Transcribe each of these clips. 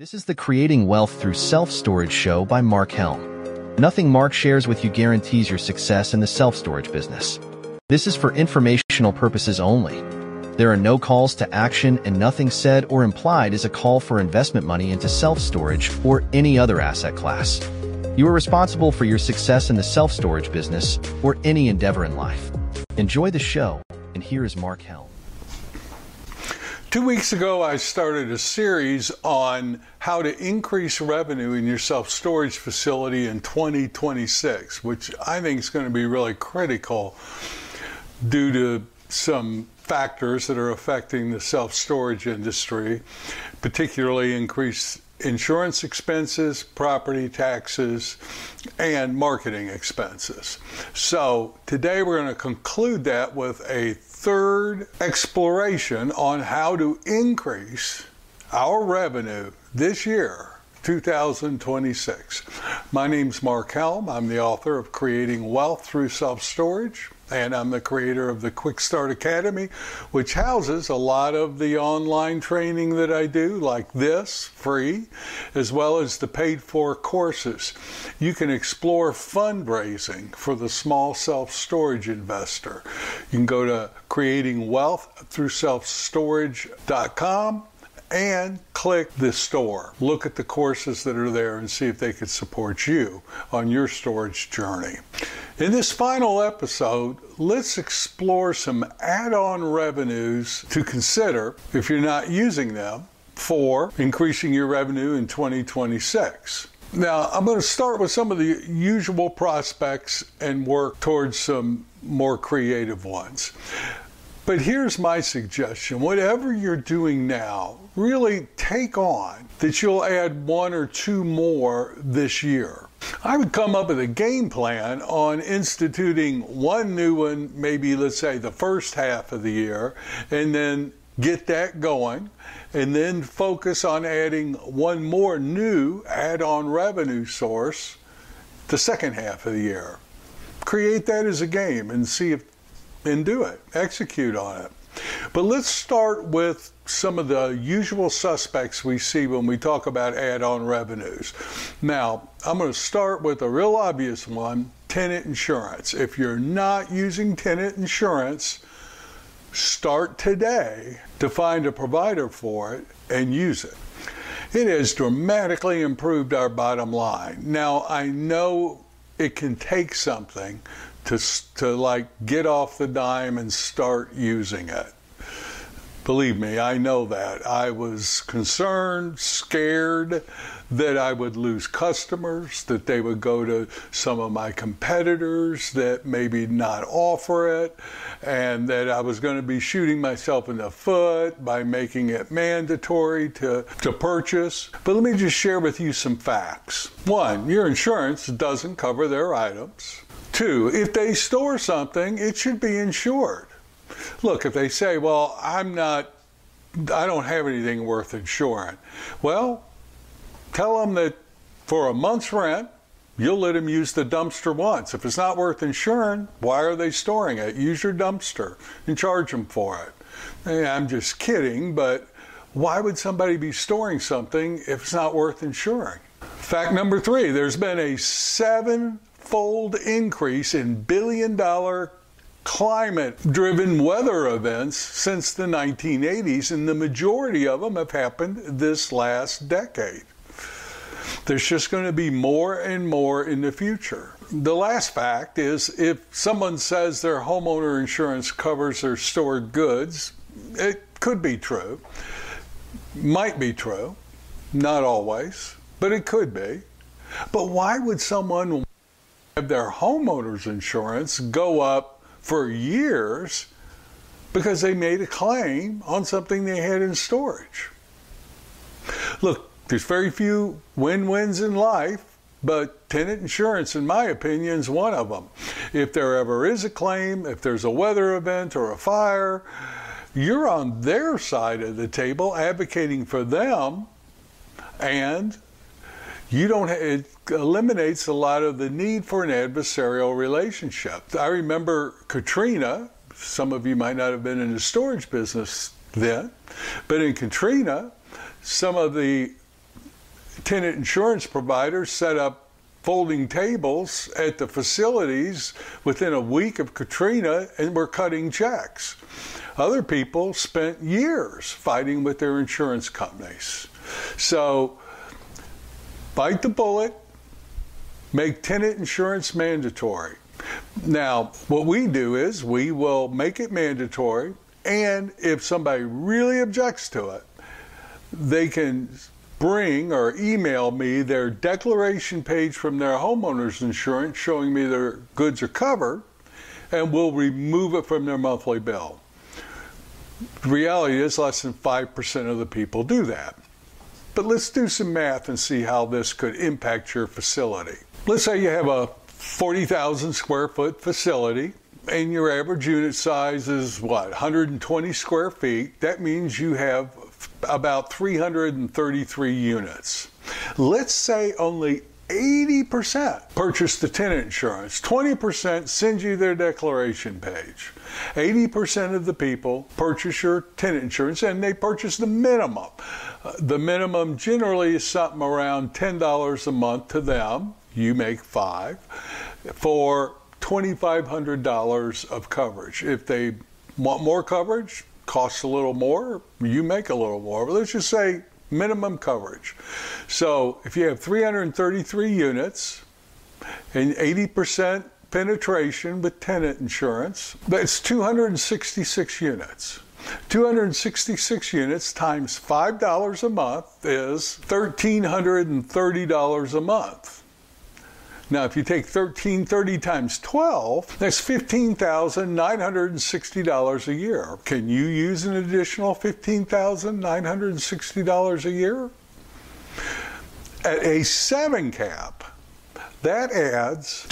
This is the Creating Wealth Through Self-Storage show by Mark Helm. Nothing Mark shares with you guarantees your success in the self-storage business. This is for informational purposes only. There are no calls to action, and nothing said or implied is a call for investment money into self-storage or any other asset class. You are responsible for your success in the self-storage business or any endeavor in life. Enjoy the show, and here is Mark Helm. 2 weeks ago, I started a series on how to increase revenue in your self-storage facility in 2026, which I think is going to be really critical due to some factors that are affecting the self-storage industry, particularly increased insurance expenses, property taxes, and marketing expenses. So today we're going to conclude that with a third exploration on how to increase our revenue this year, 2026. My name's Mark Helm. I'm the author of Creating Wealth Through Self-Storage, and I'm the creator of the Quick Start Academy, which houses a lot of the online training that I do, like this, free, as well as the paid-for courses. You can explore fundraising for the small self-storage investor. You can go to creatingwealththroughselfstorage.com and click the store. Look at the courses that are there and see if they could support you on your storage journey. In this final episode, let's explore some add-on revenues to consider if you're not using them for increasing your revenue in 2026. Now, I'm going to start with some of the usual prospects and work towards some more creative ones. But here's my suggestion. Whatever you're doing now, really take on that you'll add one or two more this year. I would come up with a game plan on instituting one new one, maybe let's say the first half of the year, and then get that going, and then focus on adding one more new add-on revenue source the second half of the year. Create that as a game and see if and do it. Execute on it. But let's start with some of the usual suspects we see when we talk about add-on revenues. Now, I'm going to start with a real obvious one, tenant insurance. If you're not using tenant insurance, start today to find a provider for it and use it. It has dramatically improved our bottom line. Now, I know it can take something to like get off the dime and start using it. Believe me, I know that. I was concerned, scared that I would lose customers, that they would go to some of my competitors that maybe not offer it, and that I was going to be shooting myself in the foot by making it mandatory to purchase. But let me just share with you some facts. One, your insurance doesn't cover their items. Two, if they store something, it should be insured. Look, if they say, well, I don't have anything worth insuring. Well, tell them that for a month's rent, you'll let them use the dumpster once. If it's not worth insuring, why are they storing it? Use your dumpster and charge them for it. I'm just kidding, but why would somebody be storing something if it's not worth insuring? Fact number 3, there's been a 7-fold increase in billion-dollar climate-driven weather events since the 1980s, and the majority of them have happened this last decade. There's just going to be more and more in the future. The last fact is if someone says their homeowner insurance covers their stored goods, it could be true, might be true, not always, but it could be. But why would someone have their homeowner's insurance go up for years because they made a claim on something they had in storage? Look, there's very few win-wins in life, but tenant insurance, in my opinion, is one of them. If there ever is a claim, if there's a weather event or a fire, you're on their side of the table advocating for them, and it eliminates a lot of the need for an adversarial relationship. I remember Katrina. Some of you might not have been in the storage business then, but in Katrina, some of the tenant insurance providers set up folding tables at the facilities within a week of Katrina and were cutting checks. Other people spent years fighting with their insurance companies. So, bite the bullet, make tenant insurance mandatory. Now, what we do is we will make it mandatory, and if somebody really objects to it, they can bring or email me their declaration page from their homeowner's insurance showing me their goods are covered, and we'll remove it from their monthly bill. The reality is less than 5% of the people do that. But let's do some math and see how this could impact your facility. Let's say you have a 40,000 square foot facility and your average unit size is 120 square feet. That means you have about 333 units. Let's say only 80% purchase the tenant insurance. 20% send you their declaration page. 80% of the people purchase your tenant insurance, and they purchase the minimum. The minimum generally is something around $10 a month to them. You make $5 for $2,500 of coverage. If they want more coverage, costs a little more, you make a little more. But let's just say minimum coverage. So if you have 333 units and 80% penetration with tenant insurance, that's 266 units. 266 units times $5 a month is $1,330 a month. Now, if you take 1,330 times 12, that's $15,960 a year. Can you use an additional $15,960 a year? At a 7 cap, that adds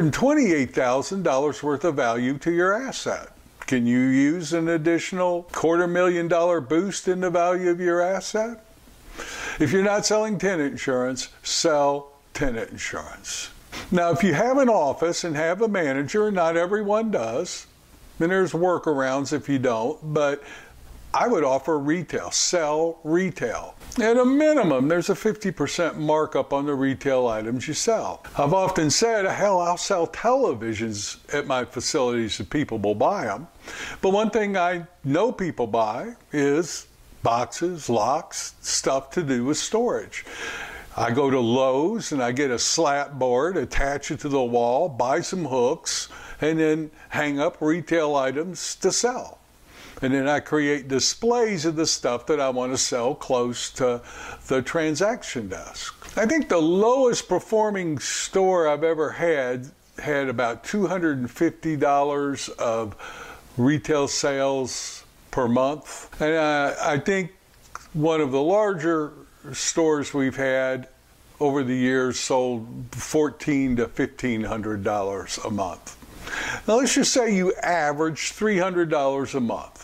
$228,000 worth of value to your asset. Can you use an additional $250,000 boost in the value of your asset? If you're not selling tenant insurance, sell tenant insurance. Now, if you have an office and have a manager, not everyone does, then there's workarounds if you don't, but I would offer retail, sell retail. At a minimum, there's a 50% markup on the retail items you sell. I've often said, hell, I'll sell televisions at my facilities if people will buy them. But one thing I know people buy is boxes, locks, stuff to do with storage. I go to Lowe's and I get a slat board, attach it to the wall, buy some hooks, and then hang up retail items to sell. And then I create displays of the stuff that I want to sell close to the transaction desk. I think the lowest performing store I've ever had about $250 of retail sales per month. And I think one of the larger stores we've had over the years sold $1,400 to $1,500 a month. Now let's just say you average $300 a month.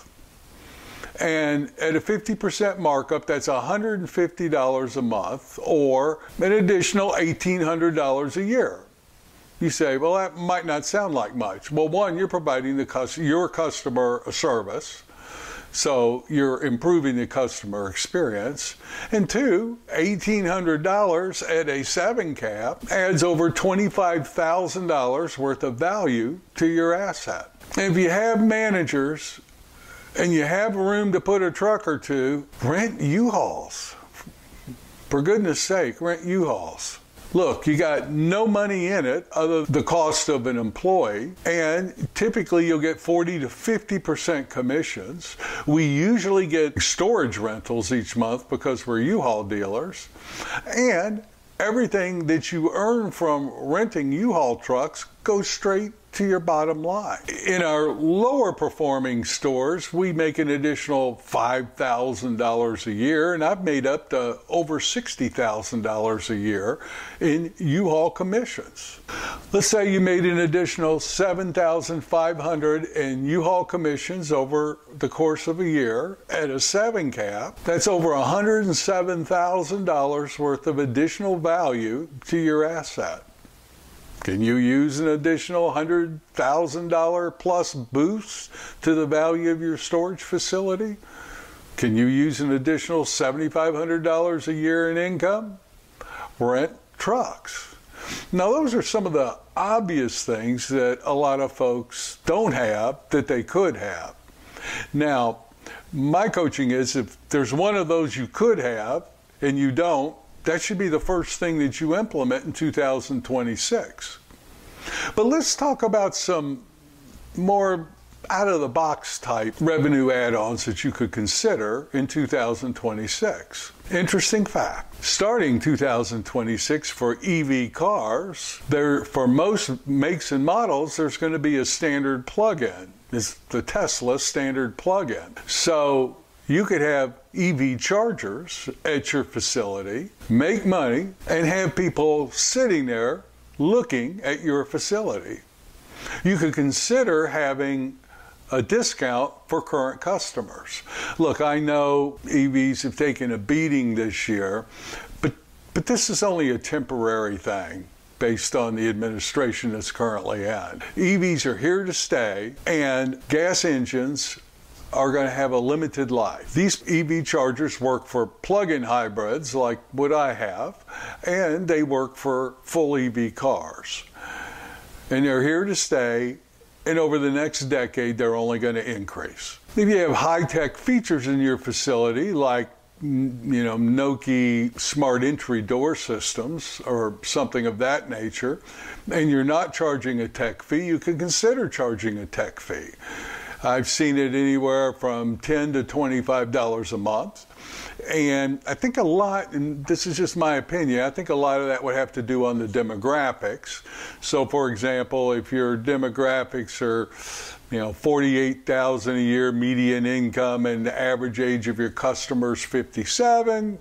And at a 50% markup, that's $150 a month, or an additional $1,800 a year. You say, well, that might not sound like much. Well, one, you're providing your customer a service, so you're improving the customer experience. And two, $1,800 at a 7 cap adds over $25,000 worth of value to your asset. And if you have managers and you have room to put a truck or two, rent U-Hauls. For goodness sake, rent U-Hauls. Look, you got no money in it other than the cost of an employee, and typically you'll get 40 to 50% commissions. We usually get storage rentals each month because we're U-Haul dealers, and everything that you earn from renting U-Haul trucks goes straight to your bottom line. In our lower performing stores, we make an additional $5,000 a year, and I've made up to over $60,000 a year in U-Haul commissions. Let's say you made an additional $7,500 in U-Haul commissions over the course of a year at a 7 cap. That's over $107,000 worth of additional value to your asset. Can you use an additional $100,000 plus boost to the value of your storage facility? Can you use an additional $7,500 a year in income? rent trucks. Now, those are some of the obvious things that a lot of folks don't have that they could have. Now, my coaching is if there's one of those you could have and you don't, that should be the first thing that you implement in 2026. But let's talk about some more out-of-the-box type revenue add-ons that you could consider in 2026. Interesting fact. Starting 2026 for EV cars, for most makes and models, there's going to be a standard plug-in. It's the Tesla standard plug-in. So you could have EV chargers at your facility, make money, and have people sitting there looking at your facility. You could consider having a discount for current customers. Look, I know EVs have taken a beating this year, but this is only a temporary thing based on the administration that's currently in. EVs are here to stay, and gas engines are going to have a limited life. These EV chargers work for plug-in hybrids like what I have, and they work for full EV cars. And they're here to stay, and over the next decade, they're only going to increase. If you have high-tech features in your facility, like Nokia smart entry door systems or something of that nature, and you're not charging a tech fee, you can consider charging a tech fee. I've seen it anywhere from $10 to $25 a month. And I think a lot, and this is just my opinion, I think a lot of that would have to do on the demographics. So, for example, if your demographics are, $48,000 a year median income and the average age of your customers 57,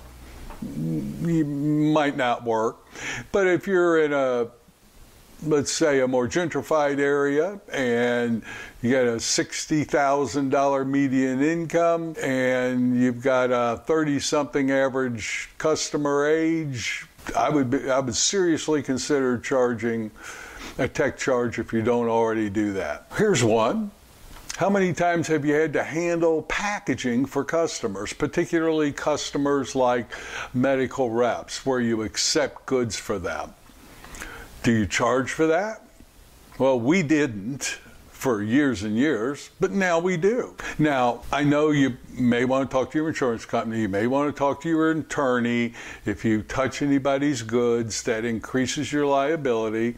you might not work. But if you're in let's say a more gentrified area and you got a $60,000 median income and you've got a 30-something average customer age, I would seriously consider charging a tech charge if you don't already do that. Here's one. How many times have you had to handle packaging for customers, particularly customers like medical reps where you accept goods for them? Do you charge for that? Well, we didn't for years and years, but now we do. Now, I know you may want to talk to your insurance company, you may want to talk to your attorney. If you touch anybody's goods, that increases your liability.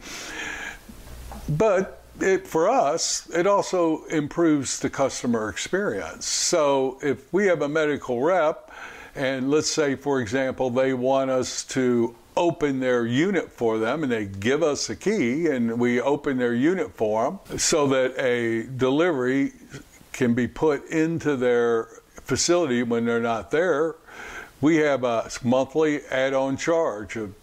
But for us, it also improves the customer experience. So if we have a medical rep, and let's say, for example, they want us to open their unit for them, and they give us a key, and we open their unit for them so that a delivery can be put into their facility when they're not there. We have a monthly add-on charge of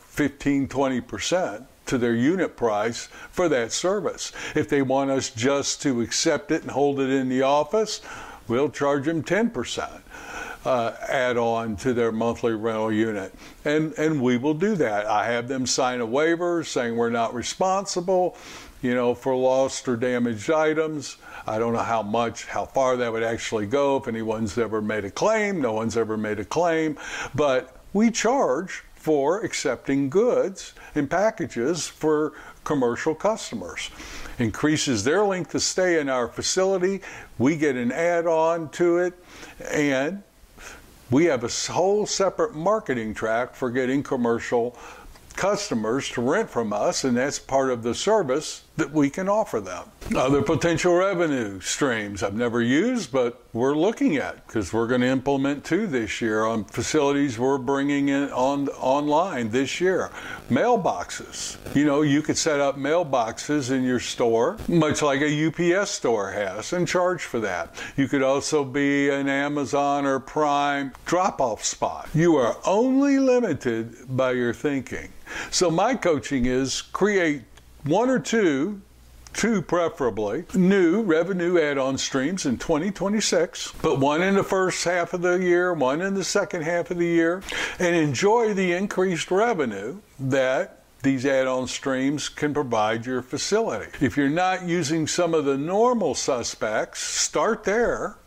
15-20% to their unit price for that service. If they want us just to accept it and hold it in the office, we'll charge them 10%. Add on to their monthly rental unit. And we will do that. I have them sign a waiver saying we're not responsible, for lost or damaged items. I don't know how far that would actually go, if anyone's ever made a claim. No one's ever made a claim. But we charge for accepting goods and packages for commercial customers. Increases their length of stay in our facility. We get an add-on to it, and we have a whole separate marketing track for getting commercial customers to rent from us, and that's part of the service that we can offer them. Other potential revenue streams I've never used, but we're looking at, because we're going to implement 2 this year on facilities we're bringing in online this year. Mailboxes. You could set up mailboxes in your store, much like a UPS store has, and charge for that. You could also be an Amazon or Prime drop-off spot. You are only limited by your thinking. So my coaching is create 1 or 2 preferably, new revenue add-on streams in 2026, put 1 in the first half of the year, 1 in the second half of the year, and enjoy the increased revenue that these add-on streams can provide your facility. If you're not using some of the normal suspects, start there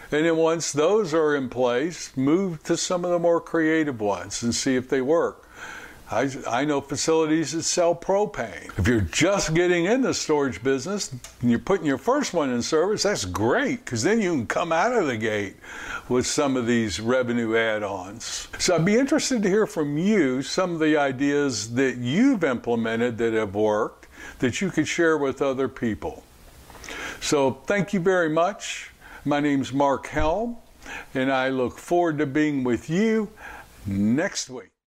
And then once those are in place, move to some of the more creative ones and see if they work. I know facilities that sell propane. If you're just getting in the storage business and you're putting your first one in service, that's great, because then you can come out of the gate with some of these revenue add-ons. So I'd be interested to hear from you some of the ideas that you've implemented that have worked that you could share with other people. So thank you very much. My name's Mark Helm, and I look forward to being with you next week.